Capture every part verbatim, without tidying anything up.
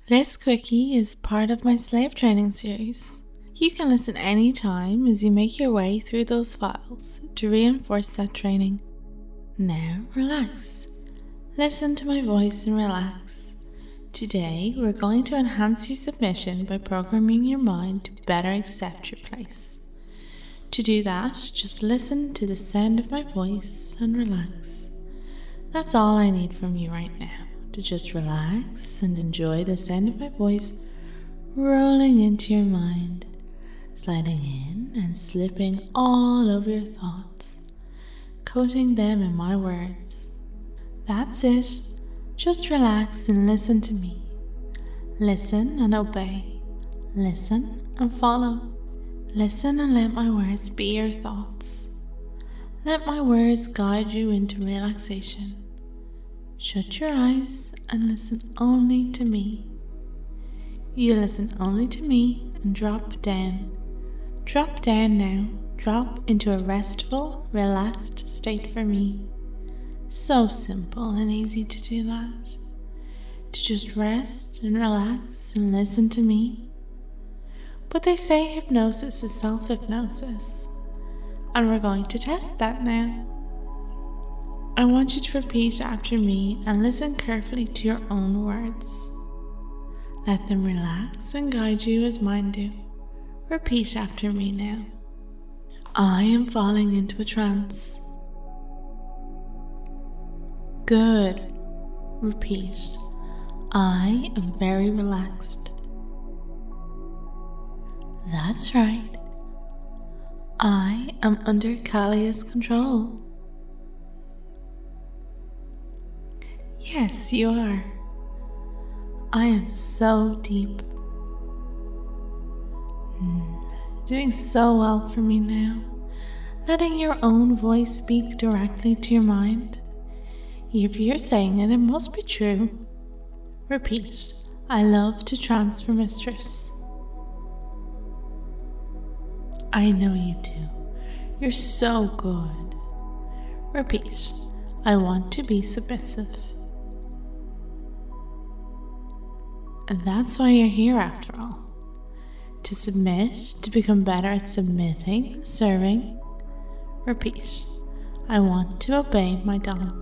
This quickie is part of my slave training series. You can listen anytime as you make your way through those files to reinforce that training. Now relax. Listen to my voice and relax. Today we're going to enhance your submission by programming your mind to better accept your place. To do that, just listen to the sound of my voice and relax. That's all I need from you right now, to just relax and enjoy the sound of my voice rolling into your mind, sliding in and slipping all over your thoughts, coating them in my words. That's it. Just relax and listen to me. Listen and obey. Listen and follow. Listen and let my words be your thoughts. Let my words guide you into relaxation. Shut your eyes and listen only to me. You listen only to me and drop down. Drop down now. Drop into a restful, relaxed state for me. So simple and easy to do that. To just rest and relax and listen to me. But they say hypnosis is self-hypnosis. And we're going to test that now. I want you to repeat after me and listen carefully to your own words. Let them relax and guide you as mine do. Repeat after me now. I am falling into a trance. Good. Repeat. I am very relaxed. That's right. I am under Kalia's control. Yes, you are. I am so deep. Mm, doing so well for me now. Letting your own voice speak directly to your mind. If you're saying it, it must be true. Repeat. I love to transfer mistress. I know you do. You're so good. Repeat. I want to be submissive. And that's why you're here after all. To submit, to become better at submitting, serving. Repeat. I want to obey my Dom.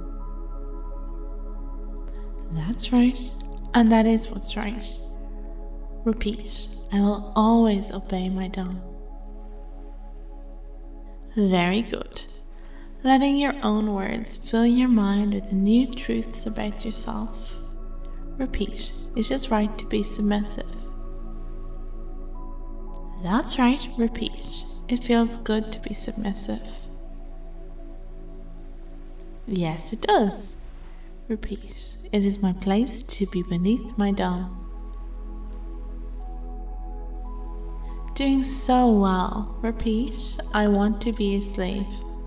That's right, and that is what's right. Repeat. I will always obey my Dom. Very good. Letting your own words fill your mind with new truths about yourself. Repeat. It is right to be submissive. That's right. Repeat. It feels good to be submissive. Yes, it does. Repeat. It is my place to be beneath my Dom. Doing so well. Repeat. I want to be a slave.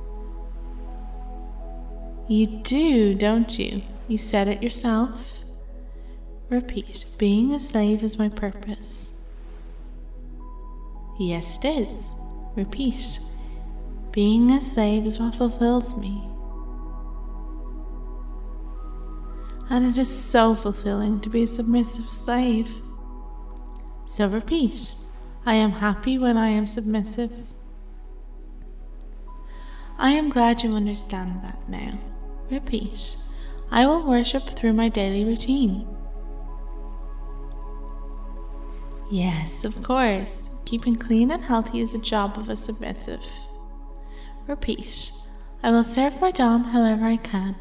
You do, don't you? You said it yourself. Repeat. Being a slave is my purpose. Yes, it is. Repeat. Being a slave is what fulfills me. And it is so fulfilling to be a submissive slave. So repeat. I am happy when I am submissive. I am glad you understand that now. Repeat. I will worship through my daily routine. Yes, of course. Keeping clean and healthy is a job of a submissive. Repeat. I will serve my Dom however I can.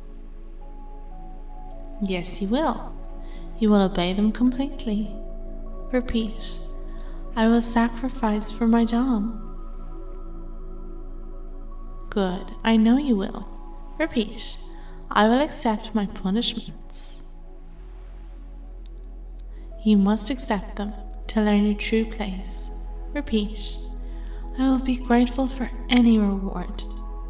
Yes, you will. You will obey them completely. Repeat. I will sacrifice for my Dom. Good. I know you will. Repeat. I will accept my punishments. You must accept them to learn your true place. Repeat. I will be grateful for any reward.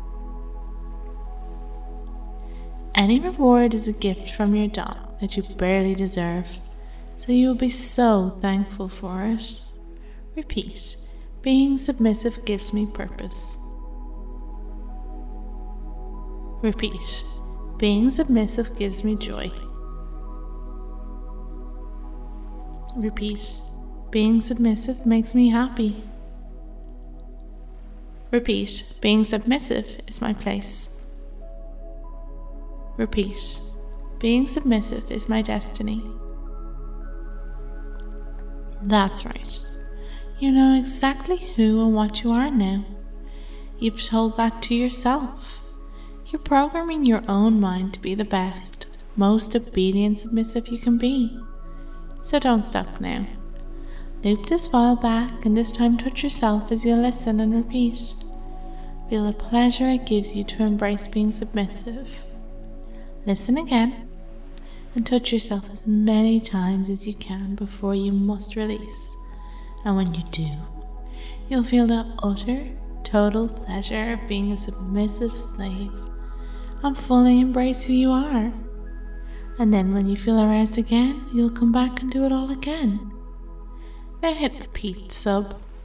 Any reward is a gift from your Dom that you barely deserve, so you will be so thankful for it. Repeat. Being submissive gives me purpose. Repeat. Being submissive gives me joy. Repeat. Being submissive makes me happy. Repeat. Being submissive is my place. Repeat. Being submissive is my destiny. That's right. You know exactly who and what you are now. You've told that to yourself. You're programming your own mind to be the best, most obedient submissive you can be. So don't stop now. Loop this file back and this time touch yourself as you listen and repeat. Feel the pleasure it gives you to embrace being submissive. Listen again and touch yourself as many times as you can before you must release. And when you do, you'll feel the utter, total pleasure of being a submissive slave and fully embrace who you are. And then when you feel aroused again, you'll come back and do it all again. Now hit repeat, sub.